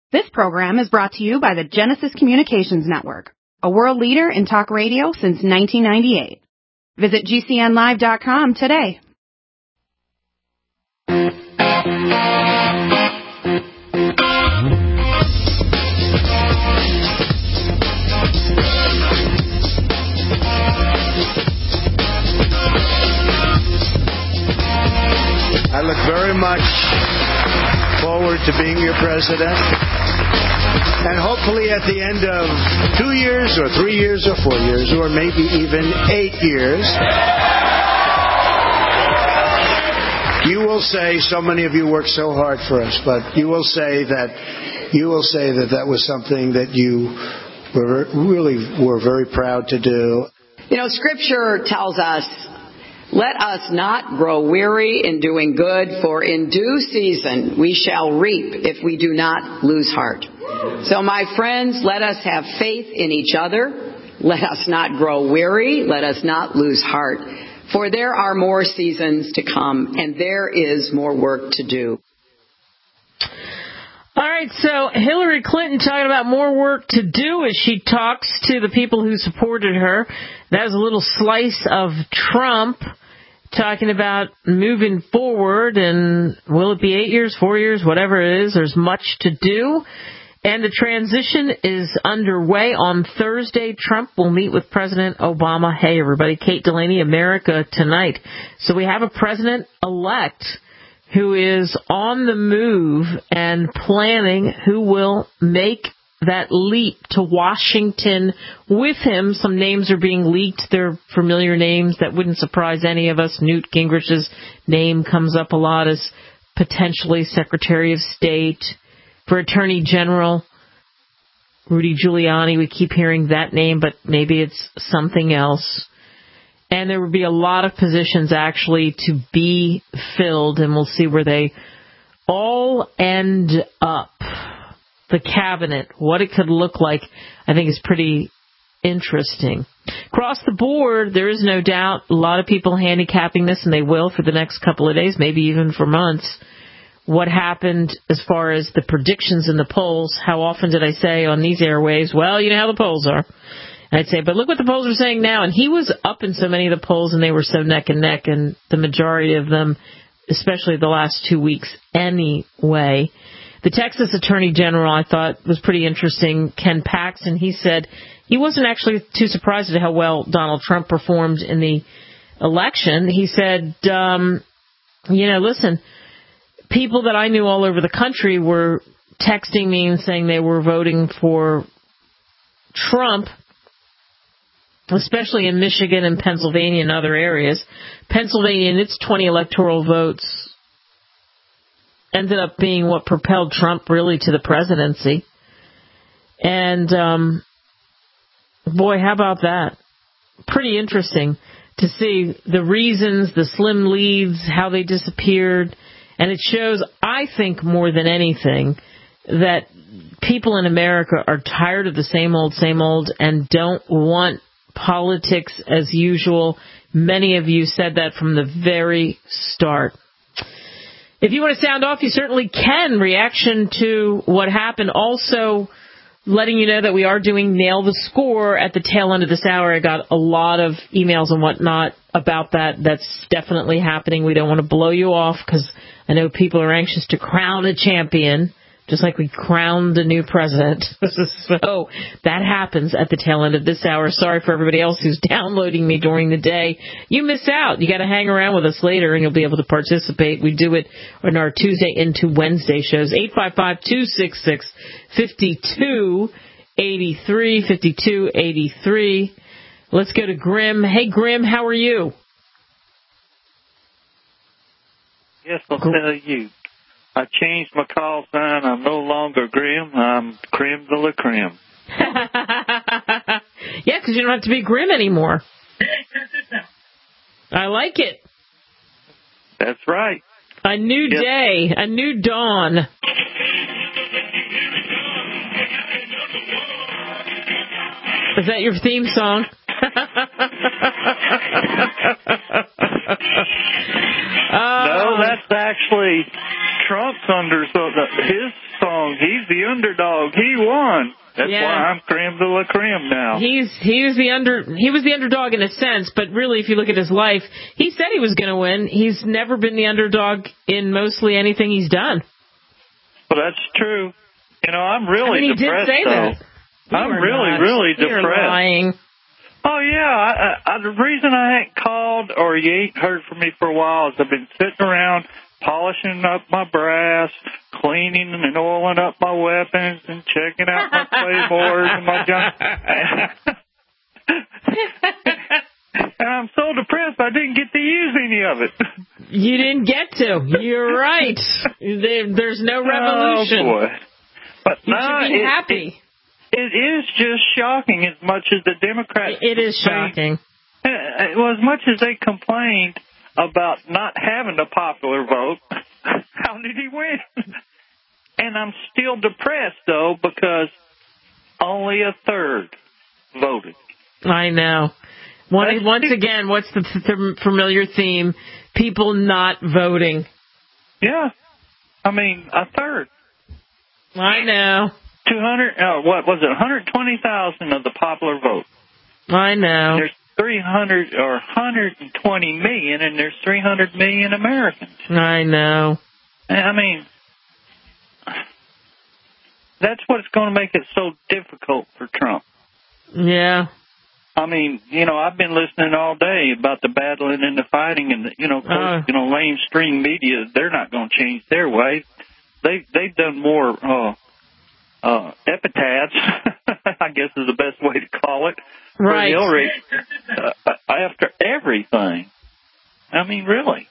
This program is brought to you by the Genesis Communications Network, a world leader in talk radio since 1998. Visit GCNlive.com today. I look very much forward to being your president. And hopefully at the end of 2 years or 3 years or 4 years or maybe even 8 years, you will say, so many of you work so hard for us, but you will say that was something that you were very proud to do. You know, Scripture tells us, let us not grow weary in doing good, for in due season we shall reap if we do not lose heart. So, my friends, let us have faith in each other. Let us not grow weary. Let us not lose heart. For there are more seasons to come, and there is more work to do. All right, so Hillary Clinton talking about more work to do as she talks to the people who supported her. That was a little slice of Trump talking about moving forward, and will it be 8 years, 4 years, whatever it is, there's much to do. And the transition is underway. On Thursday, Trump will meet with President Obama. Hey, everybody, Kate Delaney, America Tonight. So we have a president-elect who is on the move and planning who will make that leap to Washington with him. Some names are being leaked. They're familiar names that wouldn't surprise any of us. Newt Gingrich's name comes up a lot as potentially Secretary of State. For Attorney General, Rudy Giuliani, we keep hearing that name, but maybe it's something else. And there would be a lot of positions actually to be filled, and we'll see where they all end up. The cabinet, what it could look like, I think is pretty interesting. Across the board, there is no doubt a lot of people handicapping this, and they will for the next couple of days, maybe even for months. What happened as far as the predictions in the polls? How often did I say on these airwaves, well, you know how the polls are? And I'd say, but look what the polls are saying now. And he was up in so many of the polls, and they were so neck and neck, and the majority of them, especially the last 2 weeks anyway. The Texas Attorney General, I thought, was pretty interesting. Ken Paxton, he said he wasn't actually too surprised at how well Donald Trump performed in the election. He said, listen, people that I knew all over the country were texting me and saying they were voting for Trump, especially in Michigan and Pennsylvania and other areas. Pennsylvania and its 20 electoral votes ended up being what propelled Trump really to the presidency. And, boy, how about that? Pretty interesting to see the reasons, the slim leads, how they disappeared. And it shows, I think, more than anything, that people in America are tired of the same old, and don't want politics as usual. Many of you said that from the very start. If you want to sound off, you certainly can. Reaction to what happened. Also, letting you know that we are doing Nail the Score at the tail end of this hour. I got a lot of emails and whatnot about that. That's definitely happening. We don't want to blow you off because I know people are anxious to crown a champion, just like we crowned a new president. So that happens at the tail end of this hour. Sorry for everybody else who's downloading me during the day. You miss out. You got to hang around with us later, and you'll be able to participate. We do it on our Tuesday into Wednesday shows. 855-266-5283, 5283. Let's go to Grim. Hey, Grim, how are you? Yes, I'll tell you. I changed my call sign. I'm no longer Grim. I'm Creme de la Creme. Yeah, because you don't have to be Grim anymore. I like it. That's right. A new day, a new dawn. Is that your theme song? No, that's actually Trump's under his song he's the underdog. He won. That's why I'm creme de la creme now. He was the underdog in a sense, but really, if you look at his life, he said he was going to win. He's never been the underdog in mostly anything he's done. Well, that's true. You know, I'm really depressed. He did say that. I'm really depressed. You're lying. Oh, yeah. The reason I ain't called or you ain't heard from me for a while is I've been sitting around polishing up my brass, cleaning and oiling up my weapons, and checking out my claymores and my junk. And I'm so depressed I didn't get to use any of it. You didn't get to. You're right. There's no revolution. Oh, boy. But you should be happy. It is just shocking as much as the Democrats... It is shocking. Well, as much as they complained about not having a popular vote, how did he win? And I'm still depressed, though, because only a third voted. I know. Once again, what's the familiar theme? People not voting. Yeah. I mean, a third. I know. 120,000 of the popular vote. I know. There's 300 or 120 million, and there's 300 million Americans. I know. I mean, that's what's going to make it so difficult for Trump. Yeah. I mean, you know, I've been listening all day about the battling and the fighting, and mainstream media, they're not going to change their way. They've done more epitaphs, I guess is the best way to call it, right, for Hillary after everything. I mean, really.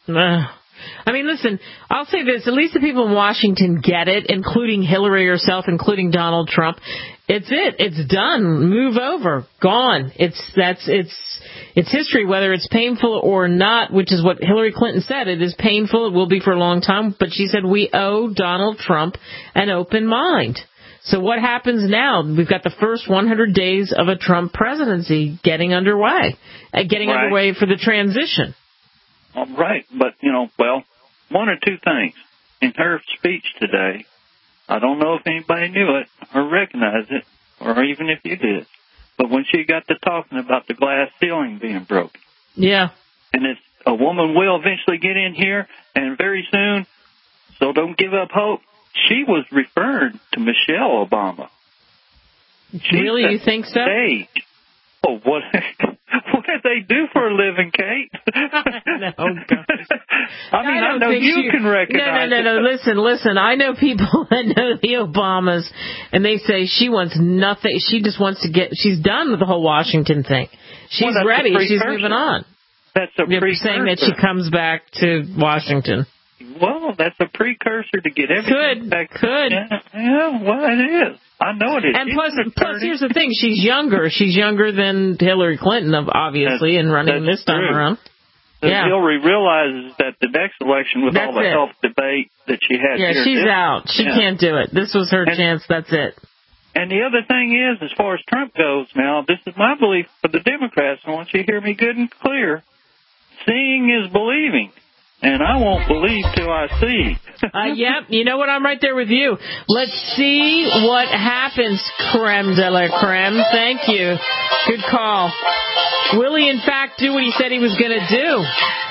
I mean, listen, I'll say this. At least the people in Washington get it, including Hillary herself, including Donald Trump. It's it. It's done. Move over. Gone. It's history, whether it's painful or not, which is what Hillary Clinton said. It is painful. It will be for a long time. But she said we owe Donald Trump an open mind. So what happens now? We've got the first 100 days of a Trump presidency getting underway, underway for the transition. Right, but, one or two things. In her speech today, I don't know if anybody knew it or recognized it, or even if you did, but when she got to talking about the glass ceiling being broken. Yeah. And it's a woman will eventually get in here, and very soon, so don't give up hope. She was referring to Michelle Obama. Really? You think so? Oh, what did they do for a living, Kate? No, God. I know you can recognize it. No. Listen. I know people that know the Obamas, and they say she wants nothing. She just wants to she's done with the whole Washington thing. She's ready. She's moving on. That's a precursor. You're saying that she comes back to Washington. Well, that's a precursor to get everything back. Could. Yeah, well, it is. I know it is. And plus, here's the thing. She's younger. She's younger than Hillary Clinton, obviously, in running this time around. Yeah. Hillary realizes that the next election, with all the health debate that she had here. She's out. She can't do it. This was her chance. That's it. And the other thing is, as far as Trump goes now, this is my belief for the Democrats. I want you to hear me good and clear. Seeing is believing. And I won't believe till I see. Yep, you know what? I'm right there with you. Let's see what happens, creme de la creme. Thank you. Good call. Will he, in fact, do what he said he was going to do?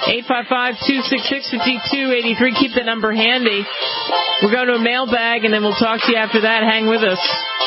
855-266-5283. Keep the number handy. We're going to a mailbag, and then we'll talk to you after that. Hang with us.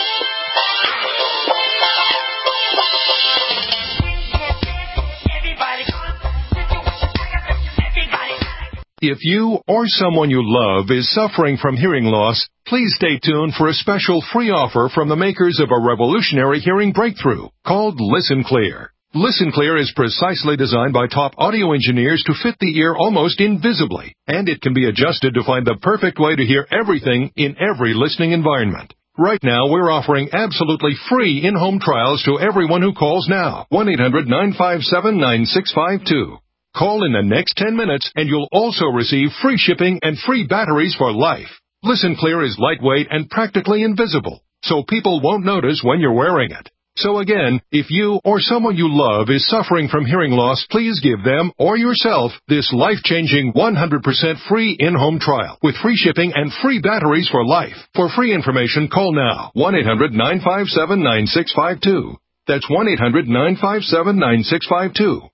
If you or someone you love is suffering from hearing loss, please stay tuned for a special free offer from the makers of a revolutionary hearing breakthrough called Listen Clear. Listen Clear is precisely designed by top audio engineers to fit the ear almost invisibly, and it can be adjusted to find the perfect way to hear everything in every listening environment. Right now, we're offering absolutely free in-home trials to everyone who calls now. 1-800-957-9652. Call in the next 10 minutes, and you'll also receive free shipping and free batteries for life. Listen Clear is lightweight and practically invisible, so people won't notice when you're wearing it. So again, if you or someone you love is suffering from hearing loss, please give them or yourself this life-changing 100% free in-home trial with free shipping and free batteries for life. For free information, call now. 1-800-957-9652. That's 1-800-957-9652.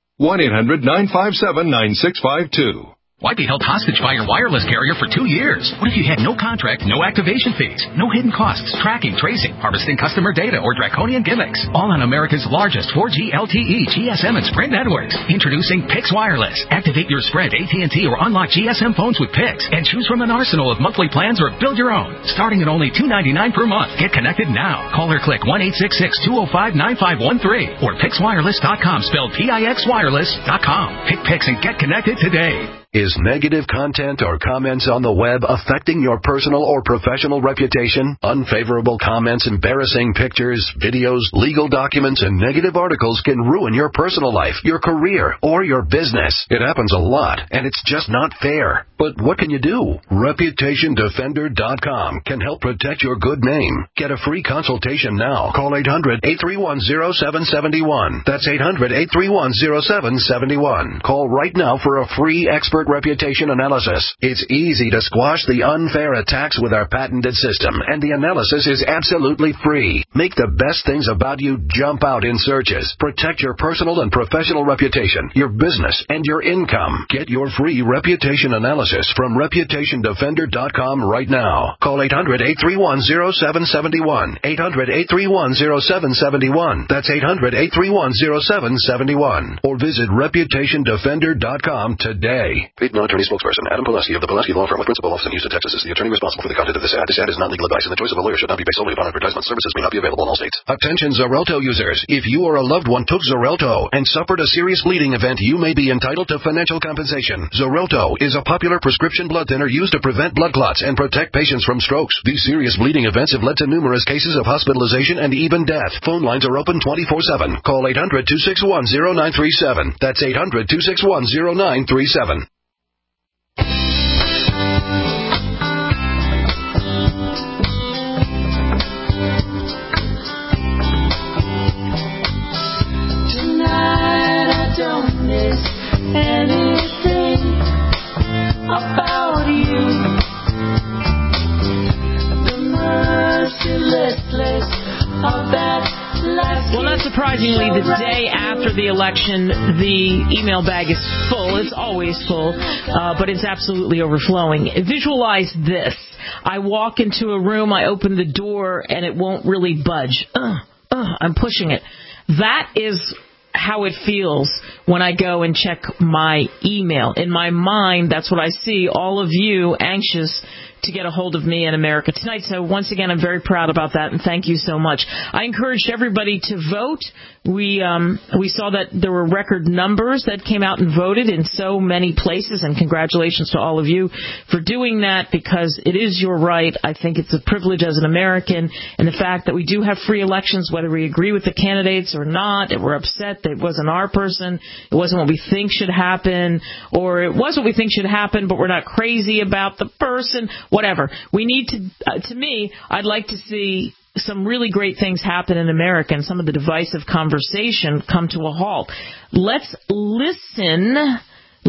1-800-957-9652. Why be held hostage by your wireless carrier for 2 years? What if you had no contract, no activation fees, no hidden costs, tracking, tracing, harvesting customer data, or draconian gimmicks? All on America's largest 4G LTE, GSM, and Sprint networks. Introducing Pix Wireless. Activate your Sprint, AT&T, or unlock GSM phones with Pix, and choose from an arsenal of monthly plans or build your own. Starting at only $2.99 per month. Get connected now. Call or click 1-866-205-9513 or PixWireless.com, spelled PIXWireless.com. Pick Pix and get connected today. Is negative content or comments on the web affecting your personal or professional reputation? Unfavorable comments, embarrassing pictures, videos, legal documents, and negative articles can ruin your personal life, your career, or your business. It happens a lot, and it's just not fair. But what can you do? ReputationDefender.com can help protect your good name. Get a free consultation now. Call 800-831-0771. That's 800-831-0771. Call right now for a free expert reputation analysis. It's easy to squash the unfair attacks with our patented system, and the analysis is absolutely free. Make the best things about you jump out in searches. Protect your personal and professional reputation, your business, and your income. Get your free reputation analysis from ReputationDefender.com right now. Call 800-831-0771. 800-831-0771. That's 800-831-0771. Or visit ReputationDefender.com today. Paid non-attorney spokesperson Adam Pulaski of the Pulaski Law Firm with principal office in Houston, Texas is the attorney responsible for the content of this ad. This ad is not legal advice, and the choice of a lawyer should not be based solely upon advertisement. Services may not be available in all states. Attention Xarelto users. If you or a loved one took Xarelto and suffered a serious bleeding event, you may be entitled to financial compensation. Xarelto is a popular prescription blood thinner used to prevent blood clots and protect patients from strokes. These serious bleeding events have led to numerous cases of hospitalization and even death. Phone lines are open 24/7. Call 800-261-0937. That's 800-261-0937. Anything about you, the mercilessness of that last. Well, not surprisingly, the day after the election, the email bag is full. It's always full, but it's absolutely overflowing. Visualize this. I walk into a room, I open the door, and it won't really budge. I'm pushing it. That is how it feels when I go and check my email. In my mind, that's what I see, all of you anxious to get a hold of me in America Tonight. So once again, I'm very proud about that, and thank you so much. I encouraged everybody to vote. We saw that there were record numbers that came out and voted in so many places, and congratulations to all of you for doing that, because it is your right. I think it's a privilege as an American, and the fact that we do have free elections, whether we agree with the candidates or not, that we're upset that it wasn't our person, it wasn't what we think should happen, or it was what we think should happen, but we're not crazy about the person, whatever. We need to me, I'd like to see some really great things happen in America and some of the divisive conversation come to a halt. Let's listen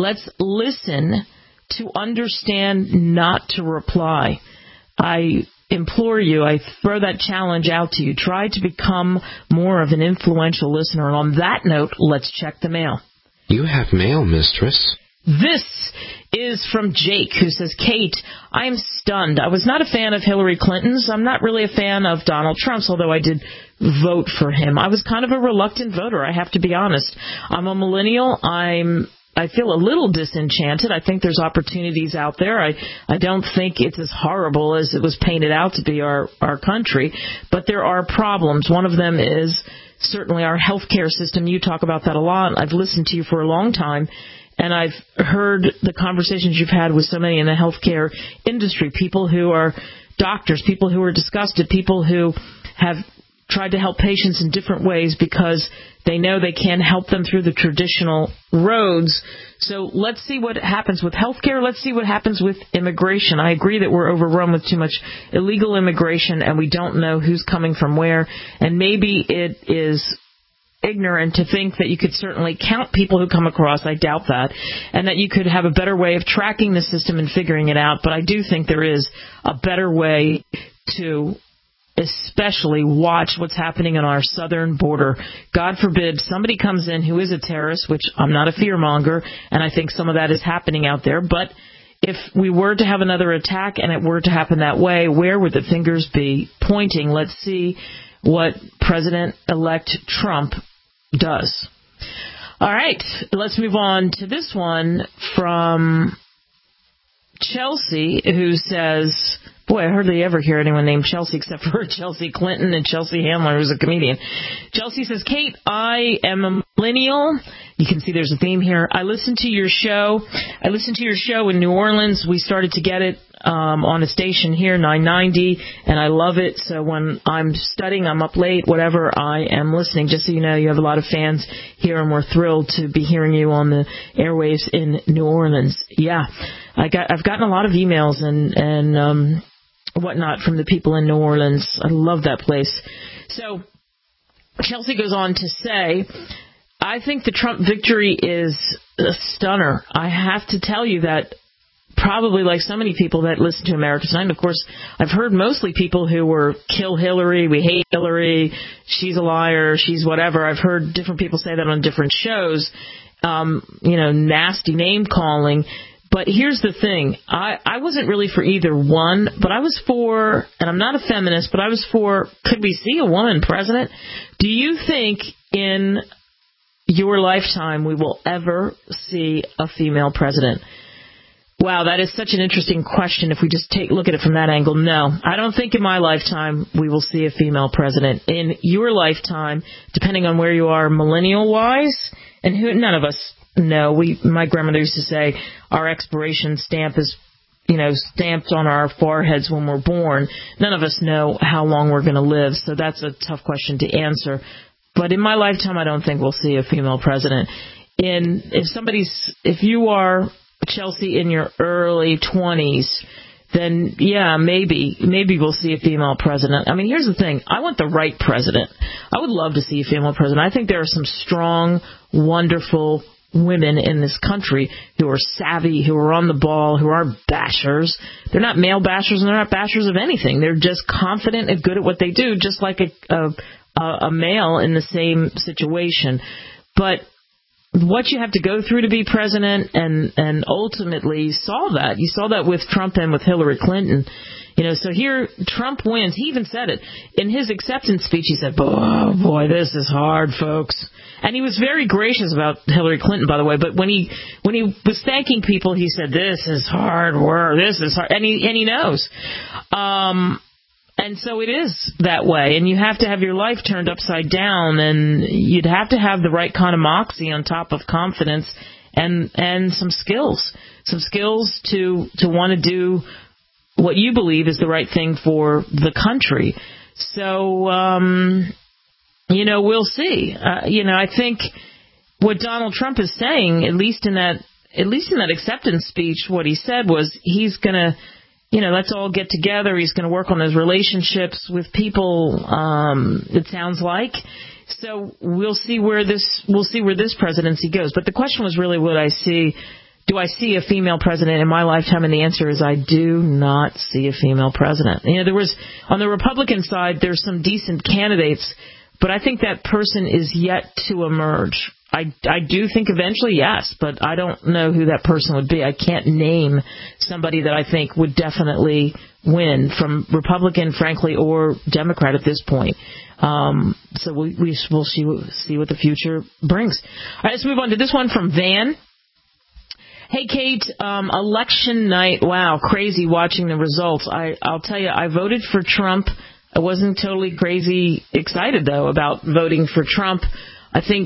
to understand, not to reply. I implore you, I throw that challenge out to you. Try to become more of an influential listener. And on that note, let's check the mail. You have mail, mistress. This is from Jake, who says, Kate, I am stunned. I was not a fan of Hillary Clinton's. I'm not really a fan of Donald Trump's, although I did vote for him. I was kind of a reluctant voter, I have to be honest. I'm a millennial. I feel a little disenchanted. I think there's opportunities out there. I don't think it's as horrible as it was painted out to be our country, but there are problems. One of them is certainly our healthcare system. You talk about that a lot. I've listened to you for a long time, and I've heard the conversations you've had with so many in the healthcare industry, people who are doctors, people who are disgusted, people who have tried to help patients in different ways because they know they can't help them through the traditional roads. So let's see what happens with healthcare. Let's see what happens with immigration. I agree that we're overrun with too much illegal immigration, and we don't know who's coming from where. And maybe it is ignorant to think that you could certainly count people who come across. I doubt that. And that you could have a better way of tracking the system and figuring it out. But I do think there is a better way to especially watch what's happening on our southern border. God forbid somebody comes in who is a terrorist, which I'm not a fearmonger, and I think some of that is happening out there. But if we were to have another attack and it were to happen that way, where would the fingers be pointing? Let's see what President-elect Trump does. All right, let's move on to this one from Chelsea, who says, boy, I hardly ever hear anyone named Chelsea except for Chelsea Clinton and Chelsea Handler, who's a comedian. Chelsea says, Kate, I am a millennial. You can see there's a theme here. I listened to your show in New Orleans. We started to get it on a station here, 990, and I love it. So when I'm studying, I'm up late, whatever, I am listening. Just so you know, you have a lot of fans here, and we're thrilled to be hearing you on the airwaves in New Orleans. Yeah, I've gotten a lot of emails and whatnot from the people in New Orleans. I love that place. So Chelsea goes on to say, I think the Trump victory is a stunner. I have to tell you that probably like so many people that listen to America Tonight, of course, I've heard mostly people who were kill Hillary, we hate Hillary, she's a liar, she's whatever. I've heard different people say that on different shows, nasty name calling. But here's the thing. I wasn't really for either one, but I was for, and I'm not a feminist, but I was for, could we see a woman president? Do you think in your lifetime we will ever see a female president? Wow, that is such an interesting question if we just look at it from that angle. No, I don't think in my lifetime we will see a female president. In your lifetime, depending on where you are millennial-wise, and none of us know. My grandmother used to say our expiration stamp is, stamped on our foreheads when we're born. None of us know how long we're going to live, so that's a tough question to answer. But in my lifetime, I don't think we'll see a female president. If you are Chelsea in your early 20s, then yeah, maybe we'll see a female president. I mean, here's the thing. I want the right president. I would love to see a female president. I think there are some strong, wonderful women in this country who are savvy, who are on the ball, who aren't bashers. They're not male bashers, and they're not bashers of anything. They're just confident and good at what they do, just like a male in the same situation. But what you have to go through to be president, and ultimately you saw that with Trump and with Hillary Clinton. So here Trump wins. He even said it in his acceptance speech. He said, "Oh boy, this is hard, folks." And he was very gracious about Hillary Clinton, by the way. But when he was thanking people, he said, "This is hard work. This is hard," and he knows. And so it is that way, and you have to have your life turned upside down, and you'd have to have the right kind of moxie on top of confidence and some skills to want to do what you believe is the right thing for the country. So, we'll see. I think what Donald Trump is saying, at least in that acceptance speech, what he said was he's going to, let's all get together. He's going to work on those relationships with people. It sounds like. So we'll see where this presidency goes. But the question was really, do I see a female president in my lifetime? And the answer is I do not see a female president. There was, on the Republican side, there's some decent candidates, but I think that person is yet to emerge. I do think eventually, yes, but I don't know who that person would be. I can't name somebody that I think would definitely win from Republican, frankly, or Democrat at this point. So we'll see what the future brings. All right, let's move on to this one from Van. Hey, Kate, election night, wow, crazy watching the results. I'll tell you, I voted for Trump. I wasn't totally crazy excited, though, about voting for Trump. I think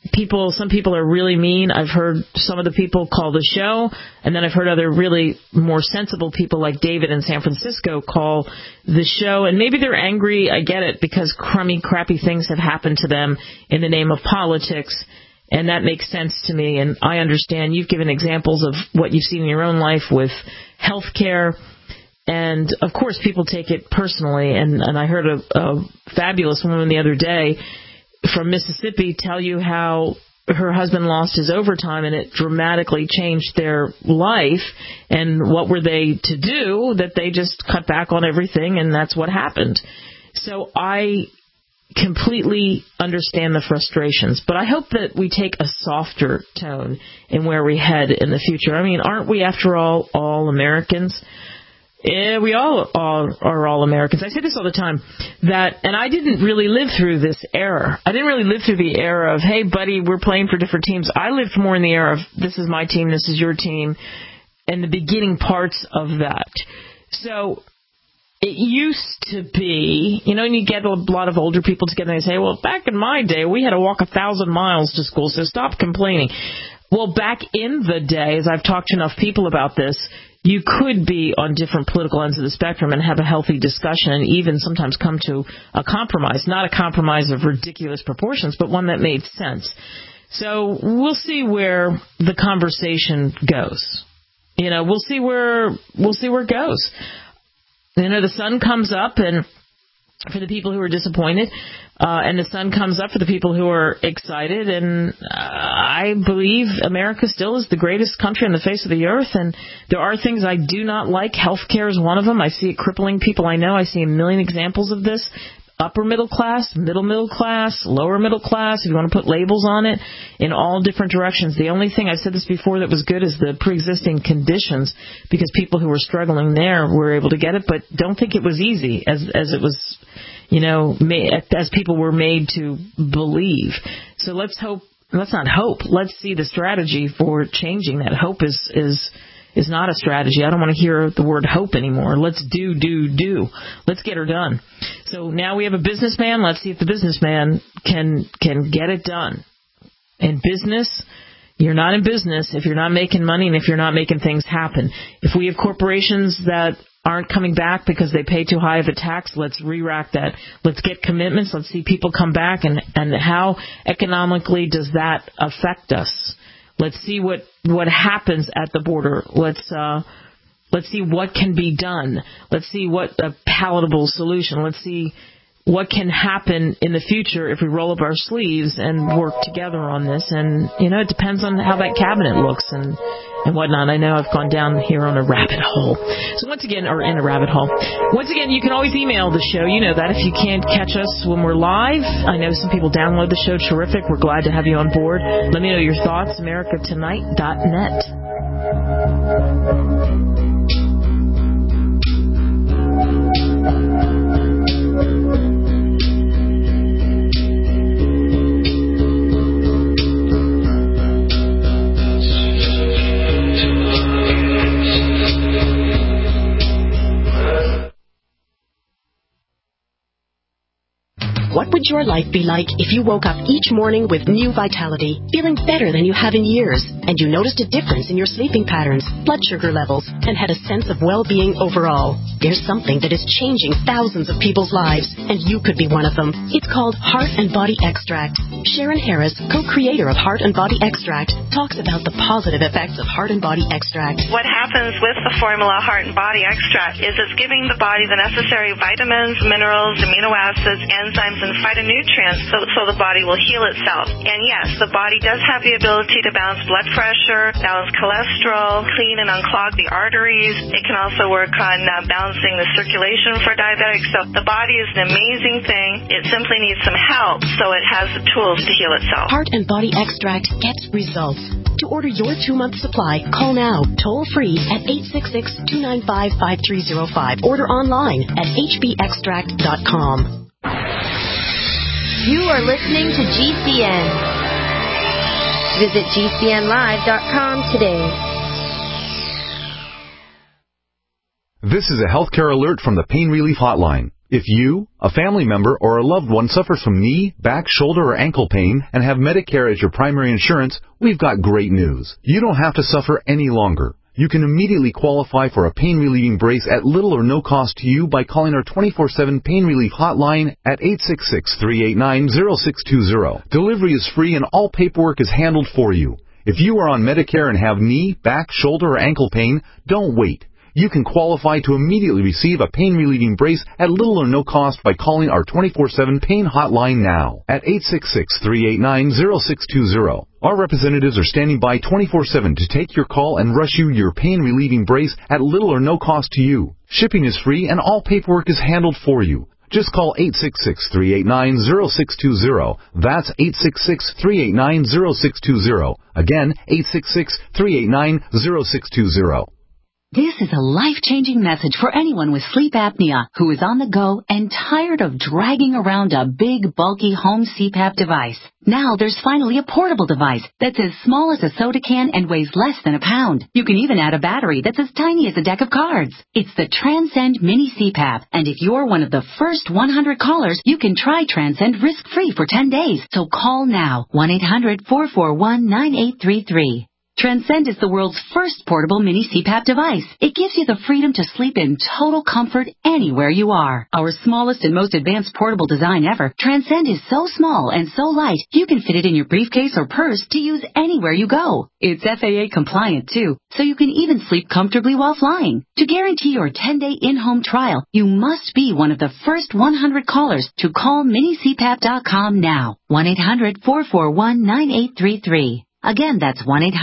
some people are really mean. I've heard some of the people call the show, and then I've heard other really more sensible people like David in San Francisco call the show, and maybe they're angry. I get it, because crappy things have happened to them in the name of politics, and that makes sense to me, and I understand. You've given examples of what you've seen in your own life with health care, and of course people take it personally, and I heard a fabulous woman the other day from Mississippi tell you how her husband lost his overtime and it dramatically changed their life, and what were they to do? That they just cut back on everything, and that's what happened. So I completely understand the frustrations, but I hope that we take a softer tone in where we head in the future. I mean, aren't we, after all Americans? Yeah, we all are all Americans. I say this all the time, and I didn't really live through this era. I didn't really live through the era of, hey, buddy, we're playing for different teams. I lived more in the era of, this is my team, this is your team, and the beginning parts of that. So it used to be, and you get a lot of older people together and they say, well, back in my day, we had to walk 1,000 miles to school, so stop complaining. Well, back in the day, as I've talked to enough people about this, you could be on different political ends of the spectrum and have a healthy discussion and even sometimes come to a compromise, not a compromise of ridiculous proportions, but one that made sense. So we'll see where the conversation goes. We'll see where it goes. The sun comes up, and for the people who are disappointed, and the sun comes up for the people who are excited, and I believe America still is the greatest country on the face of the earth, and there are things I do not like. Healthcare is one of them. I see it crippling people I know. I see a million examples of this. Upper middle class, middle class, lower middle class, if you want to put labels on it, in all different directions. The only thing, I've said this before, that was good is the pre-existing conditions, because people who were struggling there were able to get it, but don't think it was easy as it was, as people were made to believe. So let's not hope. Let's see the strategy for changing that. Hope is not a strategy. I don't want to hear the word hope anymore. Let's do. Let's get her done. So now we have a businessman. Let's see if the businessman can get it done. In business, you're not in business if you're not making money and if you're not making things happen. If we have corporations that aren't coming back because they pay too high of a tax, let's re-rack that. Let's get commitments. Let's see people come back, and how economically does that affect us? Let's see what happens at the border. Let's see what can be done. Let's see what a palatable solution. Let's see what can happen in the future if we roll up our sleeves and work together on this. And, it depends on how that cabinet looks and whatnot. I know I've gone down here on a rabbit hole. So once again, or in a rabbit hole. Once again, you can always email the show. You know that if you can't catch us when we're live. I know some people download the show. Terrific. We're glad to have you on board. Let me know your thoughts. AmericaTonight.net. What would your life be like if you woke up each morning with new vitality, feeling better than you have in years, and you noticed a difference in your sleeping patterns, blood sugar levels, and had a sense of well-being overall? There's something that is changing thousands of people's lives, and you could be one of them. It's called Heart and Body Extract. Sharon Harris, co-creator of Heart and Body Extract, talks about the positive effects of Heart and Body Extract. What happens with the formula Heart and Body Extract is it's giving the body the necessary vitamins, minerals, amino acids, enzymes, and phytonutrients so the body will heal itself. And yes, the body does have the ability to balance blood pressure, balance cholesterol, clean and unclog the arteries. It can also work on balancing the circulation for diabetics. So the body is an amazing thing. It simply needs some help so it has the tools to heal itself. Heart and Body Extract gets results. To order your 2-month supply, call now, toll free at 866-295-5305. Order online at hbextract.com. You are listening to GCN. Visit GCNlive.com today. This is a healthcare alert from the Pain Relief Hotline. If you, a family member, or a loved one suffers from knee, back, shoulder, or ankle pain and have Medicare as your primary insurance, we've got great news. You don't have to suffer any longer. You can immediately qualify for a pain-relieving brace at little or no cost to you by calling our 24/7 pain relief hotline at 866-389-0620. Delivery is free and all paperwork is handled for you. If you are on Medicare and have knee, back, shoulder, or ankle pain, don't wait. You can qualify to immediately receive a pain-relieving brace at little or no cost by calling our 24/7 pain hotline now at 866-389-0620. Our representatives are standing by 24/7 to take your call and rush you your pain-relieving brace at little or no cost to you. Shipping is free and all paperwork is handled for you. Just call 866-389-0620. That's 866-389-0620. Again, 866-389-0620. This is a life-changing message for anyone with sleep apnea who is on the go and tired of dragging around a big, bulky home CPAP device. Now there's finally a portable device that's as small as a soda can and weighs less than a pound. You can even add a battery that's as tiny as a deck of cards. It's the Transcend Mini CPAP, and if you're one of the first 100 callers, you can try Transcend risk-free for 10 days. So call now, 1-800-441-9833. Transcend is the world's first portable mini CPAP device. It gives you the freedom to sleep in total comfort anywhere you are. Our smallest and most advanced portable design ever, Transcend is so small and so light, you can fit it in your briefcase or purse to use anywhere you go. It's FAA compliant too, so you can even sleep comfortably while flying. To guarantee your 10-day in-home trial, you must be one of the first 100 callers to call minicpap.com now. 1-800-441-9833. Again, that's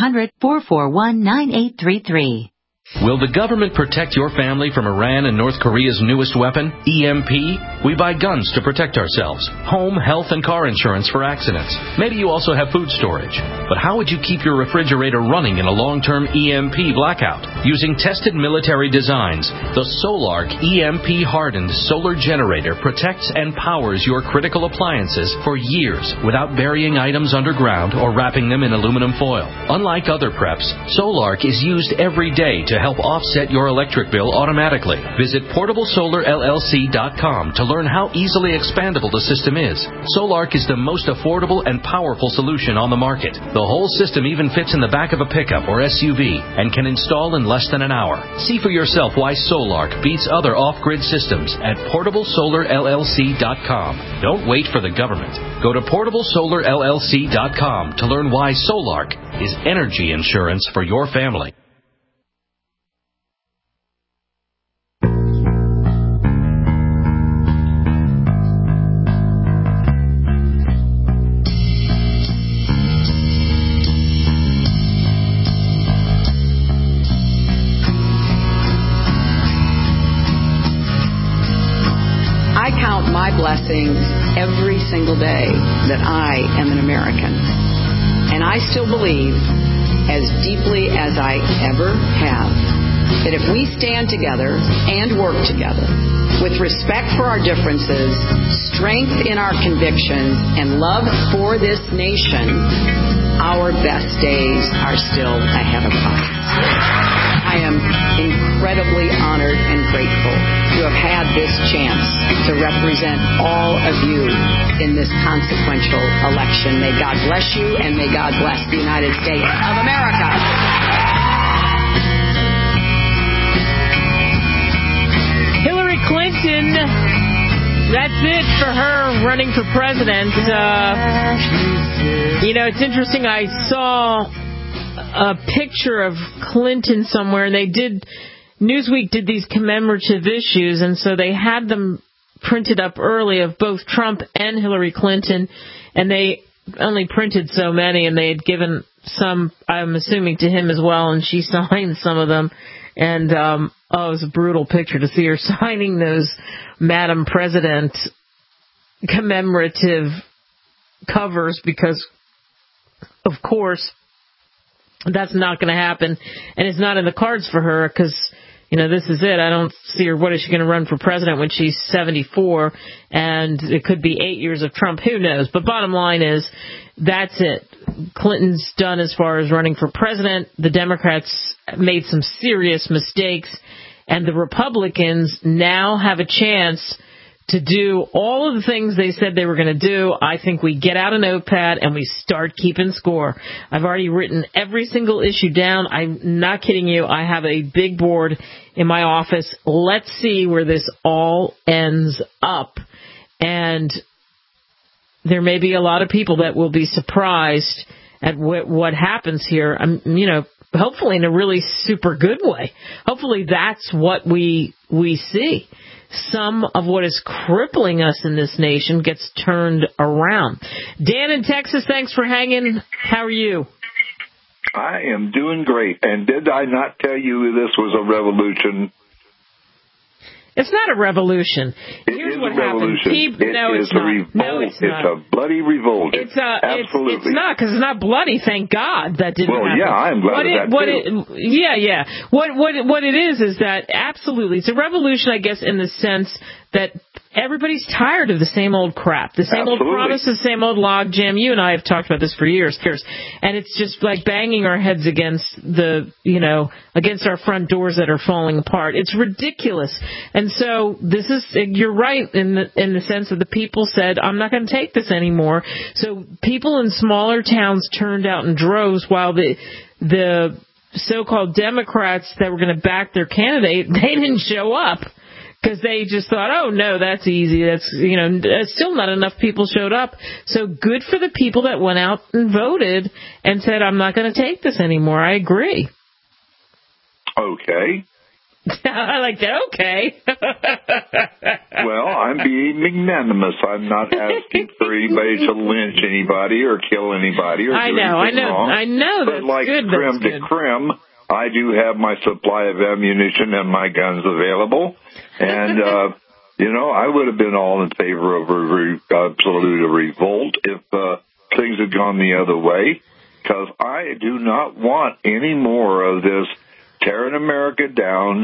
1-800-441-9833. Will the government protect your family from Iran and North Korea's newest weapon, EMP? We buy guns to protect ourselves, home, health, and car insurance for accidents. Maybe you also have food storage. But how would you keep your refrigerator running in a long-term EMP blackout? Using tested military designs, the Solark EMP-hardened solar generator protects and powers your critical appliances for years without burying items underground or wrapping them in aluminum foil. Unlike other preps, Solark is used every day to help offset your electric bill automatically. Visit PortableSolarLLC.com to learn how easily expandable the system is. Solark is the most affordable and powerful solution on the market. The whole system even fits in the back of a pickup or SUV and can install in less than an hour. See for yourself why Solark beats other off-grid systems at PortableSolarLLC.com. Don't wait for the government. Go to PortableSolarLLC.com to learn why Solark is energy insurance for your family. Blessings every single day that I am an American. And I still believe, as deeply as I ever have, that if we stand together and work together with respect for our differences, strength in our convictions, and love for this nation, our best days are still ahead of us. I am incredibly honored and grateful to have had this chance to represent all of you in this consequential election. May God bless you, and may God bless the United States of America. Hillary Clinton, that's it for her running for president. It's interesting. I saw a picture of Clinton somewhere, and Newsweek did these commemorative issues, and so they had them printed up early of both Trump and Hillary Clinton, and they only printed so many, and they had given some, I'm assuming, to him as well, and she signed some of them, and it was a brutal picture to see her signing those Madam President commemorative covers, because, of course, that's not going to happen, and it's not in the cards for her, because this is it. I don't see her. What is she going to run for president when she's 74? And it could be 8 years of Trump. Who knows? But bottom line is, that's it. Clinton's done as far as running for president. The Democrats made some serious mistakes, and the Republicans now have a chance to do all of the things they said they were going to do. I think we get out a notepad and we start keeping score. I've already written every single issue down. I'm not kidding you. I have a big board in my office. Let's see where this all ends up. And there may be a lot of people that will be surprised at what happens here. Hopefully in a really super good way. Hopefully that's what we see. Some of what is crippling us in this nation gets turned around. Dan in Texas, thanks for hanging. How are you? I am doing great. And did I not tell you this was a revolution? It's not a revolution. Here's what happened. No, it's not. No, it's not. It's a bloody revolt. Absolutely. It's not, because it's not bloody. Thank God that didn't happen. Well, yeah, I'm glad of that too. Yeah. What it is that absolutely it's a revolution, I guess, in the sense that everybody's tired of the same old crap, the same old promises, the same old logjam. You and I have talked about this for years, and it's just like banging our heads against against our front doors that are falling apart. It's ridiculous. And so you're right in the sense that the people said, I'm not going to take this anymore. So people in smaller towns turned out in droves, while the so-called Democrats that were going to back their candidate, they didn't show up. Because they just thought, oh, no, that's easy. That's, still not enough people showed up. So good for the people that went out and voted and said, I'm not going to take this anymore. I agree. Okay. I like that. Okay. Well, I'm being magnanimous. I'm not asking for anybody to lynch anybody or kill anybody or do anything wrong. I know. But like creme de creme, I do have my supply of ammunition and my guns available. And, I would have been all in favor of absolute revolt if things had gone the other way, because I do not want any more of this tearing America down.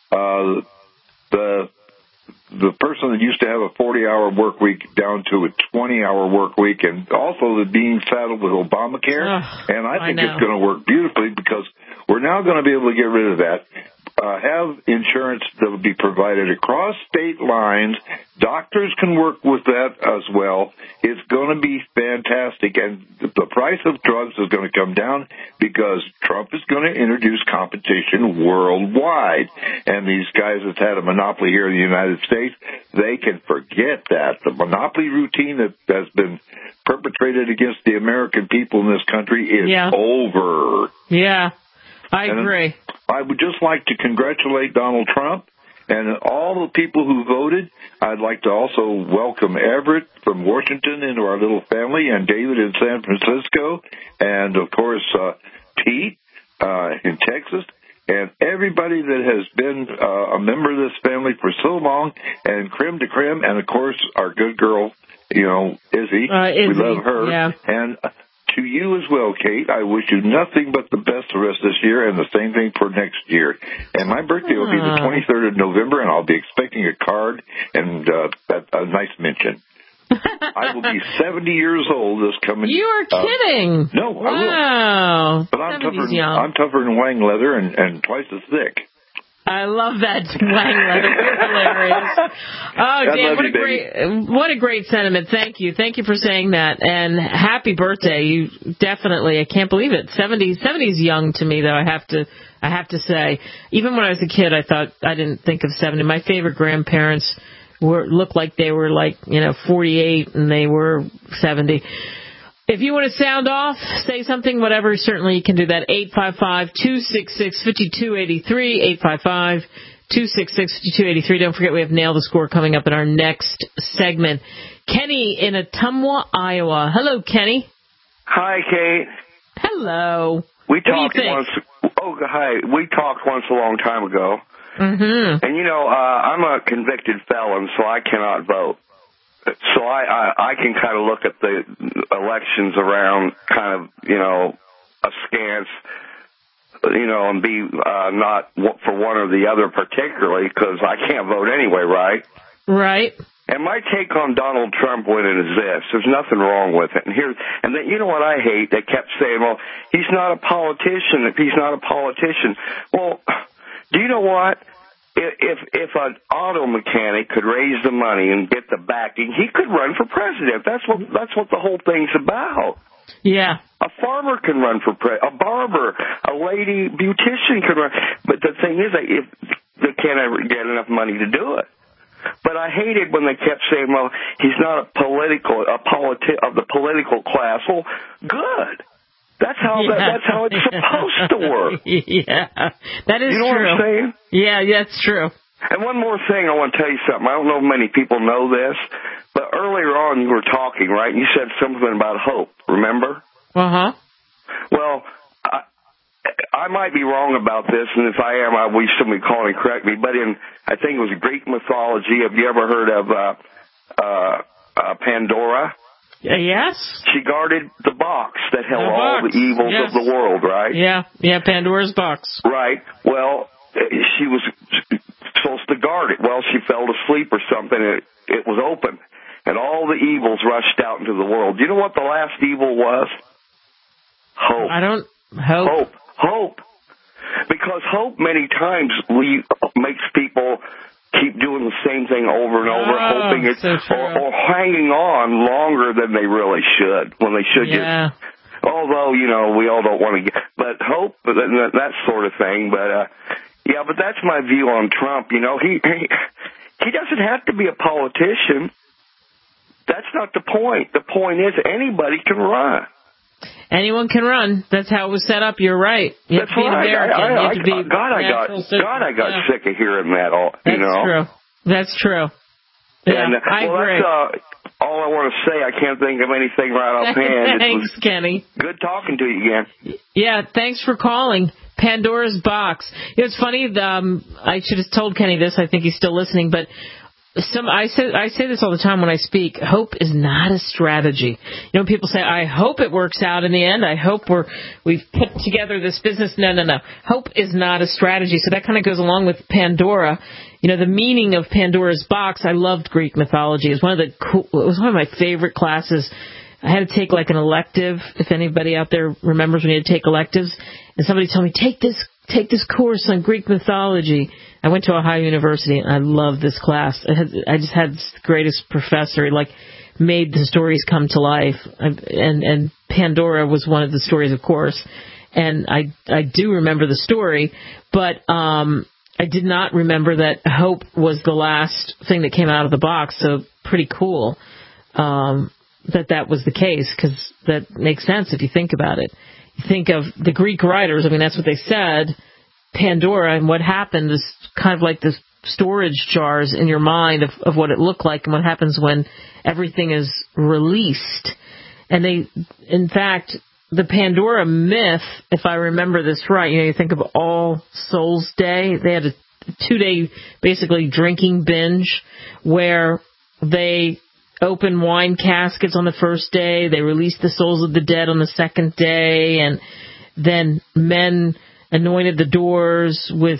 The person that used to have a 40-hour work week down to a 20-hour work week, and also the being saddled with Obamacare. And I think it's going to work beautifully, because we're now going to be able to get rid of that. Have insurance that will be provided across state lines. Doctors can work with that as well. It's going to be fantastic, and the price of drugs is going to come down because Trump is going to introduce competition worldwide. And these guys that's had a monopoly here in the United States, they can forget that. The monopoly routine that has been perpetrated against the American people in this country is over. Yeah. I agree. I would just like to congratulate Donald Trump and all the people who voted. I'd like to also welcome Everett from Washington into our little family, and David in San Francisco, and, of course, Pete in Texas, and everybody that has been a member of this family for so long, and creme de creme, and, of course, our good girl, Izzy. We love her. Yeah. And to you as well, Kate, I wish you nothing but the best the rest of this year, and the same thing for next year. And my birthday will be the 23rd of November, and I'll be expecting a card and a nice mention. I will be 70 years old this coming year. You are kidding. No, wow. I will. But I'm tougher than Wang leather and twice as thick. I love that Wang leather. Hilarious. Oh, Dan, what a great sentiment. Thank you. Thank you for saying that. And happy birthday. You definitely, I can't believe it. 70 is young to me, though, I have to say. Even when I was a kid, I didn't think of 70. My favorite grandparents looked like they were 48 and they were 70. If you want to sound off, say something, whatever, certainly you can do that. 855-266-5283, 855-266-5283. Don't forget we have Nail the Score coming up in our next segment. Kenny in Ottumwa, Iowa. Hello, Kenny. Hi, Kate. Hello. We talked once a long time ago. Mm-hmm. And, I'm a convicted felon, so I cannot vote. So I can kind of look at the elections around kind of, askance, and be not for one or the other particularly, because I can't vote anyway, right? Right. And my take on Donald Trump winning is this. There's nothing wrong with it. And then, you know what I hate? They kept saying, well, he's not a politician. If he's not a politician. Well, do you know what? if an auto mechanic could raise the money and get the backing, he could run for president. That's what the whole thing's about. Yeah. A farmer can run for a barber, a lady beautician can run. But the thing is, if they can't ever get enough money to do it. But I hated when they kept saying, "Well, he's not of the political class." Well, good. That's how it's supposed to work. Yeah, that is true. You know what I'm saying? Yeah, that's true. And one more thing, I want to tell you something. I don't know if many people know this, but earlier on you were talking, right? And you said something about hope. Remember? Uh-huh. Well, I might be wrong about this, and if I am, I wish somebody call and correct me. But I think it was Greek mythology. Have you ever heard of Pandora? Yes. She guarded the box that held all the evils of the world, right? Yeah, Pandora's box. Right. Well, she was supposed to guard it. Well, she fell asleep or something, and it was open. And all the evils rushed out into the world. Do you know what the last evil was? Hope. Hope. Because hope many times makes people keep doing the same thing over and over, hoping it's or hanging on longer than they really should, when they should just. Although, we all don't want to get, but hope, that sort of thing. But but that's my view on Trump. He doesn't have to be a politician. That's not the point. The point is anybody can run. Anyone can run. That's how it was set up. You're right. You have to be an American. I got sick of hearing that. That's true. Yeah, I agree. That's all I want to say. I can't think of anything right offhand. Thanks, Kenny. Good talking to you again. Yeah, thanks for calling. Pandora's box. It's funny. I should have told Kenny this. I think he's still listening, but. I say this all the time when I speak. Hope is not a strategy. People say, I hope it works out in the end. I hope we've put together this business. No. Hope is not a strategy. So that kind of goes along with Pandora. The meaning of Pandora's box. I loved Greek mythology. It was one of my favorite classes. I had to take like an elective. If anybody out there remembers when you had to take electives, and somebody told me, take this course on Greek mythology. I went to Ohio University, and I loved this class. I just had the greatest professor. He, made the stories come to life. And Pandora was one of the stories, of course. And I do remember the story, but I did not remember that hope was the last thing that came out of the box. So pretty cool that was the case, because that makes sense if you think about it. You think of the Greek writers. I mean, that's what they said. Pandora, and what happened is kind of like the storage jars in your mind of what it looked like and what happens when everything is released. And in fact, the Pandora myth, if I remember this right, you think of All Souls Day. They had a 2-day basically drinking binge where they open wine caskets on the first day, they released the souls of the dead on the second day, and then men anointed the doors with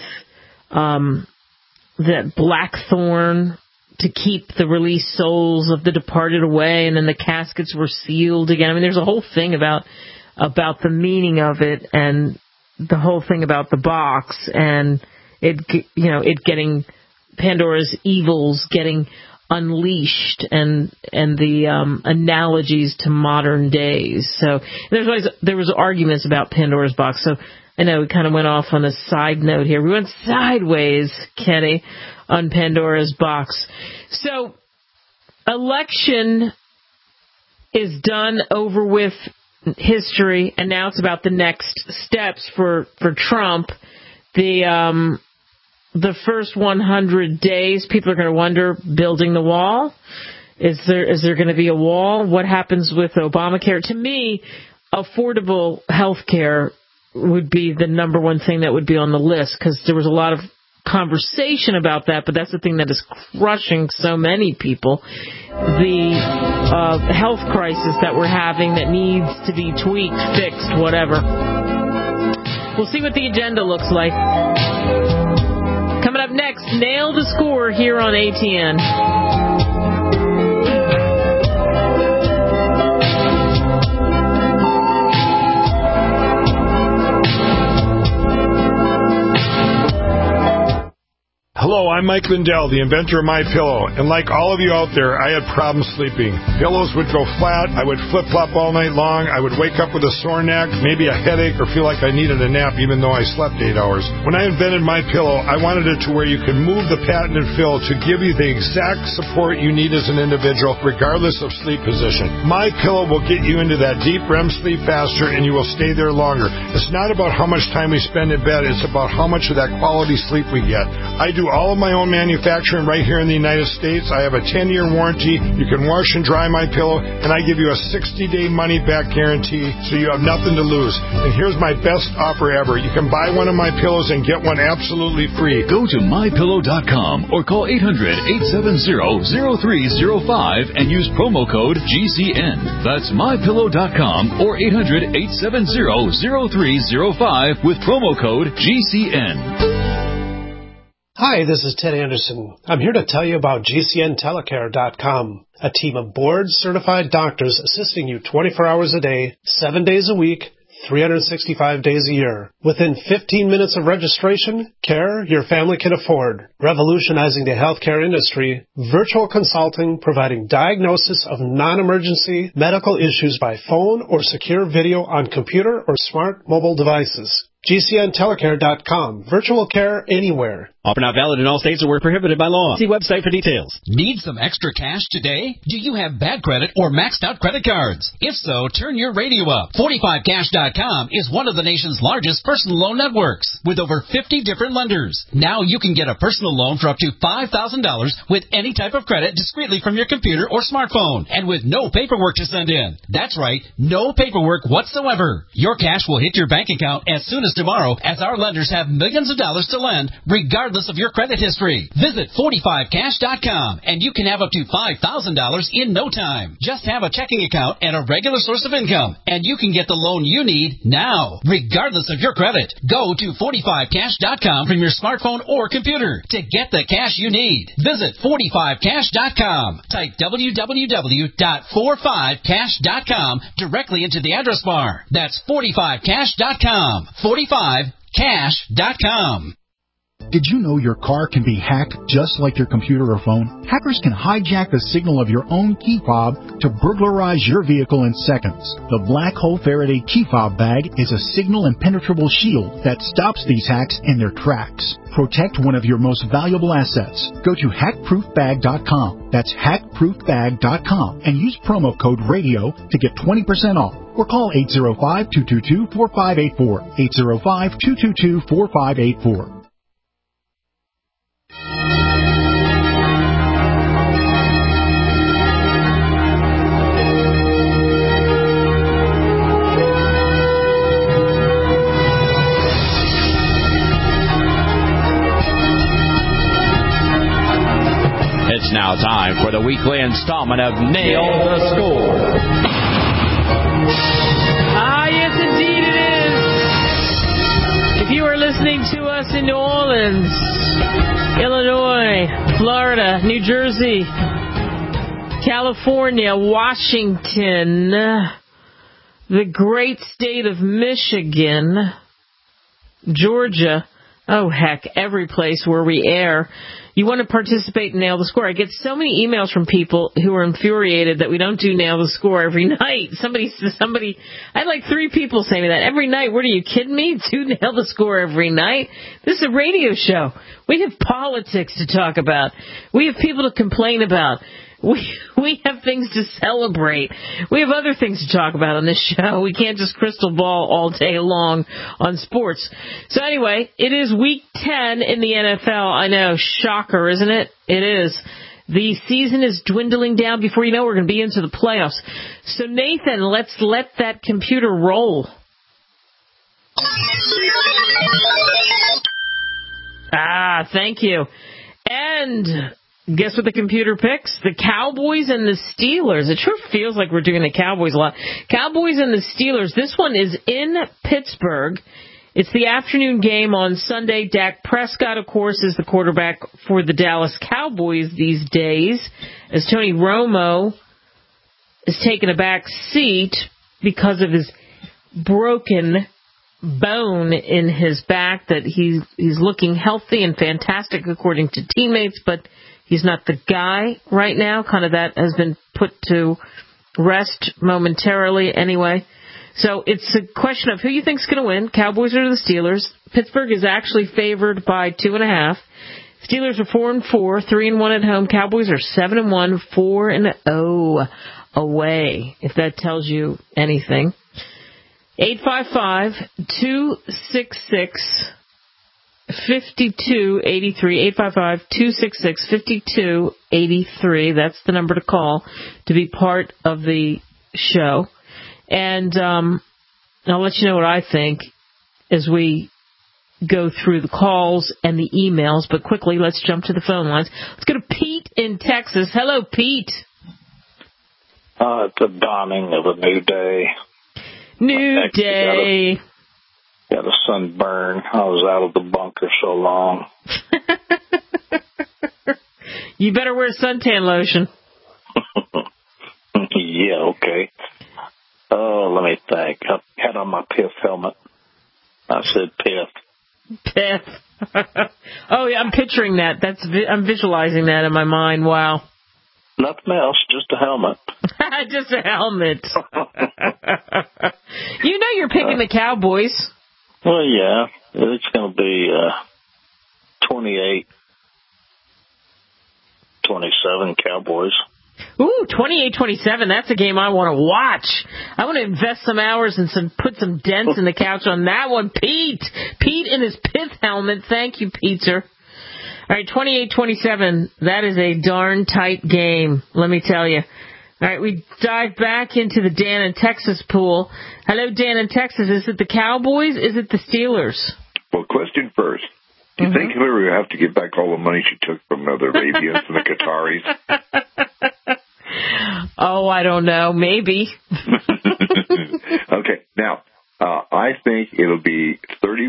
the blackthorn to keep the released souls of the departed away, and then the caskets were sealed again. I mean, there's a whole thing about the meaning of it, and the whole thing about the box, and it getting Pandora's evils getting unleashed, and the analogies to modern days. So there was arguments about Pandora's box. So I know we kind of went off on a side note here. We went sideways, Kenny, on Pandora's box. So election is done, over with, history, and now it's about the next steps for Trump. The first 100 days, people are going to wonder, building the wall. Is there going to be a wall? What happens with Obamacare? To me, affordable health care would be the number one thing that would be on the list, because there was a lot of conversation about that, but that's the thing that is crushing so many people. The health crisis that we're having that needs to be tweaked, fixed, whatever. We'll see what the agenda looks like. Coming up next, Nail the Score here on ATN. Hello I'm Mike Lindell, the inventor of MyPillow, and like all of you out there, I had problems sleeping. Pillows would go flat, I would flip-flop all night long, I would wake up with a sore neck, maybe a headache, or feel like I needed a nap even though I slept 8 hours. When I invented MyPillow, I wanted it to where you could move the patented fill to give you the exact support you need as an individual, regardless of sleep position. MyPillow will get you into that deep REM sleep faster, and you will stay there longer. It's not about how much time we spend in bed, it's about how much of that quality sleep we get. I do all of my own manufacturing right here in the United States. I have a 10-year warranty. You can wash and dry MyPillow, and I give you a 60-day money-back guarantee, so you have nothing to lose. And here's my best offer ever. You can buy one of my pillows and get one absolutely free. Go to MyPillow.com or call 800-870-0305 and use promo code GCN. That's MyPillow.com or 800-870-0305 with promo code GCN. Hi, this is Ted Anderson. I'm here to tell you about GCNTelecare.com, a team of board-certified doctors assisting you 24 hours a day, 7 days a week, 365 days a year. Within 15 minutes of registration, care your family can afford. Revolutionizing the healthcare industry, virtual consulting providing diagnosis of non-emergency medical issues by phone or secure video on computer or smart mobile devices. GCNTelecare.com. Virtual care anywhere. Offer not valid in all states or where prohibited by law. See website for details. Need some extra cash today? Do you have bad credit or maxed out credit cards? If so, turn your radio up. 45cash.com is one of the nation's largest personal loan networks with over 50 different lenders. Now you can get a personal loan for up to $5,000 with any type of credit discreetly from your computer or smartphone and with no paperwork to send in. That's right, no paperwork whatsoever. Your cash will hit your bank account as soon as tomorrow, as our lenders have millions of dollars to lend regardless of your credit history. Visit 45cash.com and you can have up to $5,000 in no time. Just have a checking account and a regular source of income and you can get the loan you need now, regardless of your credit. Go to 45cash.com from your smartphone or computer to get the cash you need. Visit 45cash.com. Type www.45cash.com directly into the address bar. That's 45cash.com. 45cash.com. Did you know your car can be hacked just like your computer or phone? Hackers can hijack the signal of your own key fob to burglarize your vehicle in seconds. The Black Hole Faraday key fob bag is a signal impenetrable shield that stops these hacks in their tracks. Protect one of your most valuable assets. Go to hackproofbag.com. That's hackproofbag.com and use promo code RADIO to get 20% off. Or call 805-222-4584. 805-222-4584. It's now time for the weekly installment of Nail the Score. Ah, yes, indeed it is. If you are listening to us in New Orleans, Illinois, Florida, New Jersey, California, Washington, the great state of Michigan, Georgia, oh, heck, every place where we air, you want to participate in Nail the Score. I get so many emails from people who are infuriated that we don't do Nail the Score every night. Somebody, I had like 3 people say me that every night. What, are you kidding me? Do Nail the Score every night? This is a radio show. We have politics to talk about. We have people to complain about. We have things to celebrate. We have other things to talk about on this show. We can't just crystal ball all day long on sports. So anyway, it is week 10 in the NFL. I know, shocker, isn't it? It is. The season is dwindling down. Before you know, we're going to be into the playoffs. So Nathan, let's let that computer roll. Ah, thank you. And guess what the computer picks? The Cowboys and the Steelers. It sure feels like we're doing the Cowboys a lot. Cowboys and the Steelers. This one is in Pittsburgh. It's the afternoon game on Sunday. Dak Prescott, of course, is the quarterback for the Dallas Cowboys these days, as Tony Romo is taking a back seat because of his broken bone in his back, that he's looking healthy and fantastic according to teammates, but he's not the guy right now. Kind of that has been put to rest momentarily anyway. So it's a question of who you think's going to win, Cowboys or the Steelers. Pittsburgh is actually favored by 2.5. Steelers are 4-4, 3-1 at home. Cowboys are 7-1, 4-0 away, if that tells you anything. 855-266-5283. 855-266-5283. That's the number to call to be part of the show. And I'll let you know what I think as we go through the calls and the emails. But quickly, let's jump to the phone lines. Let's go to Pete in Texas. Hello, Pete. It's a dawning of a new day. New day. Got a sunburn. I was out of the bunker so long. You better wear suntan lotion. Yeah, okay. Oh, let me think. I had on my PIF helmet. I said PIF. PIF. Oh, yeah, I'm picturing that. I'm visualizing that in my mind. Wow. Nothing else, just a helmet. Just a helmet. You know you're picking the Cowboys. Well, yeah. It's going to be 28-27 Cowboys. Ooh, 28-27. That's a game I want to watch. I want to invest some hours and put some dents in the couch on that one. Pete in his pith helmet. Thank you, Peter. All right, 28-27. That is a darn tight game, let me tell you. All right, we dive back into the Dan in Texas pool. Hello, Dan in Texas. Is it the Cowboys? Is it the Steelers? Well, question first. Do you think Hillary will have to give back all the money she took from the Arabians and the Qataris? Oh, I don't know. Maybe. Okay, now, I think it'll be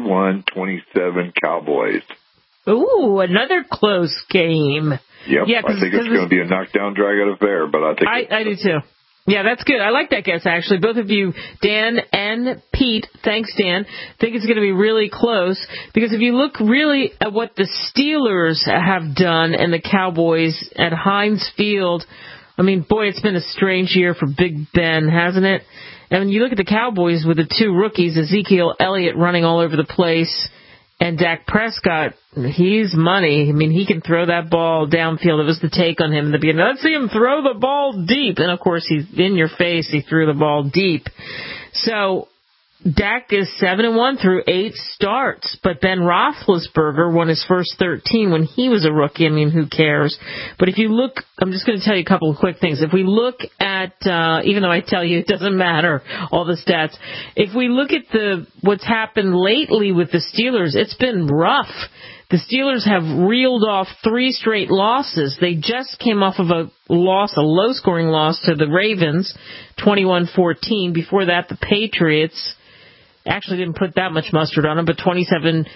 31-27 Cowboys. Ooh, another close game. Yep, yeah, I think it's going to be a knockdown, drag-out affair, but I think I do too. Yeah, that's good. I like that guess, actually. Both of you, Dan and Pete, thanks, Dan, think it's going to be really close. Because if you look really at what the Steelers have done and the Cowboys at Heinz Field, I mean, boy, it's been a strange year for Big Ben, hasn't it? And when you look at the Cowboys with the two rookies, Ezekiel Elliott running all over the place, and Dak Prescott, he's money. I mean, he can throw that ball downfield. It was the take on him in the beginning. Let's see him throw the ball deep. And, of course, he's in your face. He threw the ball deep. So Dak is 7-1 through 8 starts. But Ben Roethlisberger won his first 13 when he was a rookie. I mean, who cares? But if you look, I'm just going to tell you a couple of quick things. If we look at, even though I tell you it doesn't matter, all the stats, if we look at what's happened lately with the Steelers, it's been rough. The Steelers have reeled off 3 straight losses. They just came off of a low-scoring loss to the Ravens, 21-14. Before that, the Patriots actually didn't put that much mustard on them, but 27-16.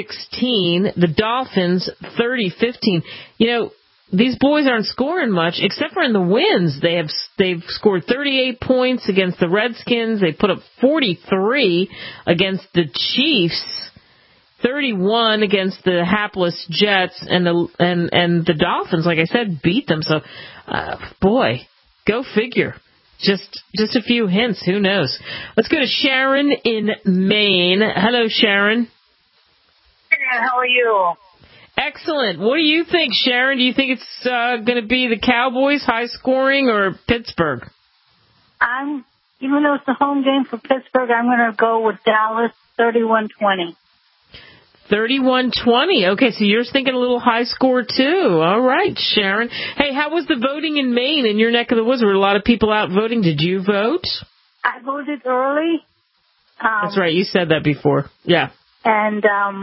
The Dolphins, 30-15. You know, these boys aren't scoring much, except for in the wins. They've scored 38 points against the Redskins. They put up 43 against the Chiefs. 31 against the hapless Jets, and the Dolphins, like I said, beat them. So, boy, go figure. Just a few hints. Who knows? Let's go to Sharon in Maine. Hello, Sharon. How are you? Excellent. What do you think, Sharon? Do you think it's going to be the Cowboys, high scoring, or Pittsburgh? Even though it's a home game for Pittsburgh, I'm going to go with Dallas, 31-20. 31-20. Okay, so you're thinking a little high score, too. All right, Sharon. Hey, how was the voting in Maine, in your neck of the woods? Were a lot of people out voting? Did you vote? I voted early. That's right. You said that before. Yeah. And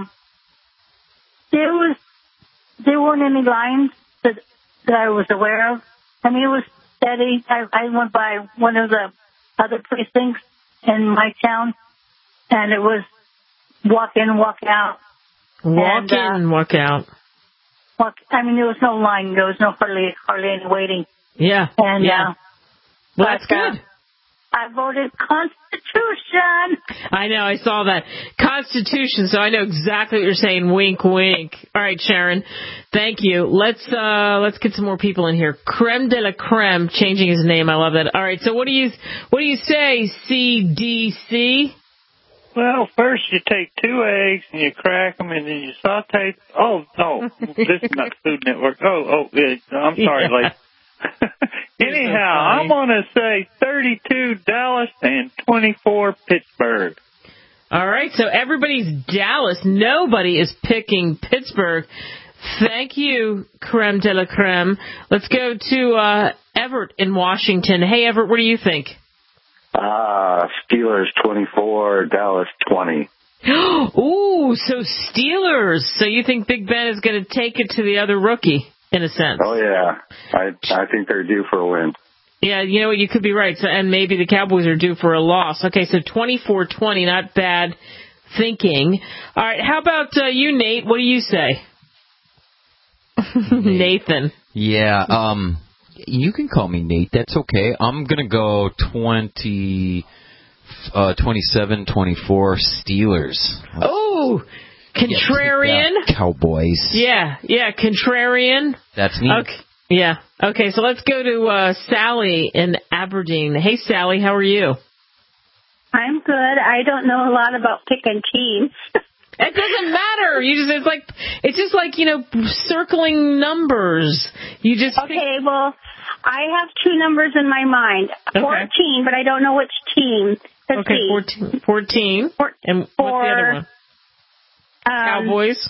there weren't any lines that I was aware of. I mean, it was steady. I went by one of the other precincts in my town, and it was walk in, walk out. Walk in, walk out. I mean, there was no line. There was hardly any waiting. Yeah. And yeah. Well, that's good. I voted Constitution. I know, I saw that. Constitution, so I know exactly what you're saying. Wink, wink. All right, Sharon. Thank you. Let's get some more people in here. Creme de la Creme, changing his name. I love that. All right, so what do you say, CDC? Well, first you take 2 eggs and you crack them and then you saute. Oh, this is not Food Network. I'm sorry, lady. Anyhow, I'm going to say 32 Dallas and 24 Pittsburgh. All right, so everybody's Dallas. Nobody is picking Pittsburgh. Thank you, Creme de la Creme. Let's go to Everett in Washington. Hey, Everett, what do you think? Steelers 24, Dallas 20. Ooh, so Steelers. So you think Big Ben is going to take it to the other rookie, in a sense? Oh, yeah. I think they're due for a win. Yeah, you know what? You could be right. So, and maybe the Cowboys are due for a loss. Okay, so 24-20, not bad thinking. All right, how about you, Nate? What do you say? Nathan. Yeah, you can call me Nate. That's okay. I'm going to go 27-24 Steelers. Oh, contrarian. Yeah, Cowboys. Yeah, contrarian. That's me. Okay. Yeah. Okay, so let's go to Sally in Aberdeen. Hey, Sally, how are you? I'm good. I don't know a lot about picking teams. It doesn't matter. It's just like circling numbers. You just okay. Well, I have 2 numbers in my mind. Okay. 14, but I don't know which team. Let's see. 14. And what's the other one? Cowboys.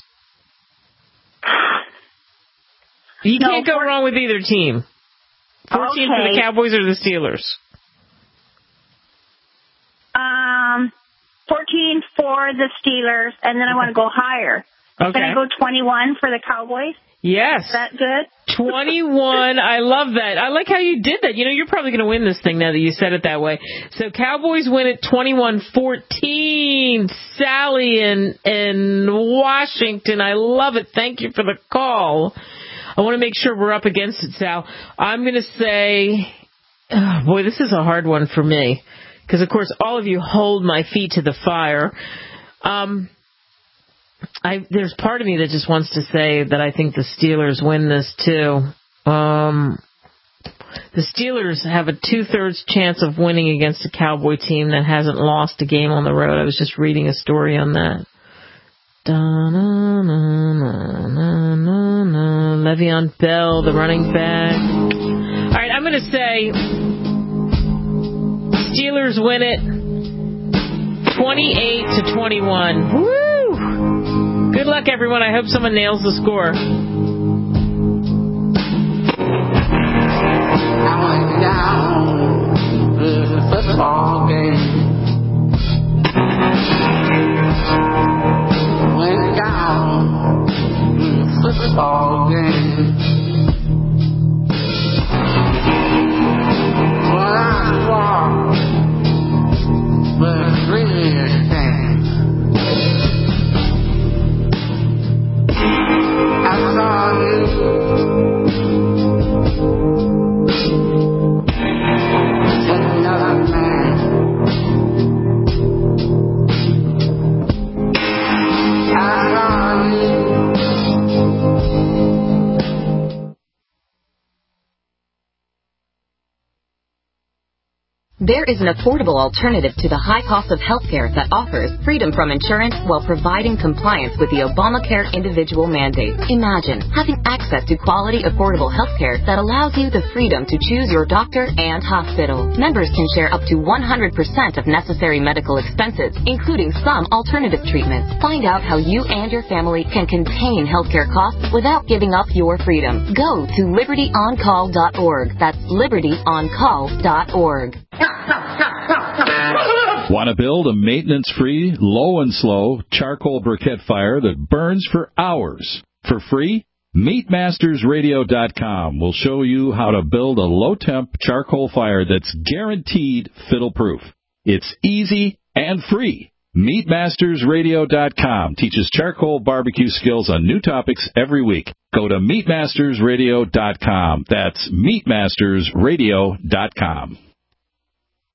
You can't go wrong with either team. 14 for the Cowboys or the Steelers. 14 for the Steelers, and then I want to go higher. Okay. Can I go 21 for the Cowboys? Yes. Is that good? 21. I love that. I like how you did that. You're probably going to win this thing now that you said it that way. So Cowboys win it 21-14. Sally in Washington. I love it. Thank you for the call. I want to make sure we're up against it, Sal. I'm going to say, boy, this is a hard one for me. Because, of course, all of you hold my feet to the fire. There's part of me that just wants to say that I think the Steelers win this, too. The Steelers have a 2/3 chance of winning against a Cowboy team that hasn't lost a game on the road. I was just reading a story on that. Le'Veon Bell, the running back. All right, I'm going to say Steelers win it 28-21. Woo! Good luck, everyone. I hope someone nails the score. I went down to the football game. Went down to the football game. When I walked the greenier thing, I saw you. Another man. I saw you. There is an affordable alternative to the high cost of healthcare that offers freedom from insurance while providing compliance with the Obamacare individual mandate. Imagine having access to quality, affordable healthcare that allows you the freedom to choose your doctor and hospital. Members can share up to 100% of necessary medical expenses, including some alternative treatments. Find out how you and your family can contain healthcare costs without giving up your freedom. Go to libertyoncall.org. That's libertyoncall.org. Want to build a maintenance-free, low and slow charcoal briquette fire that burns for hours for free? MeatMastersRadio.com will show you how to build a low-temp charcoal fire that's guaranteed fiddle-proof. It's easy and free. MeatMastersRadio.com teaches charcoal barbecue skills on new topics every week. Go to MeatMastersRadio.com. That's MeatMastersRadio.com.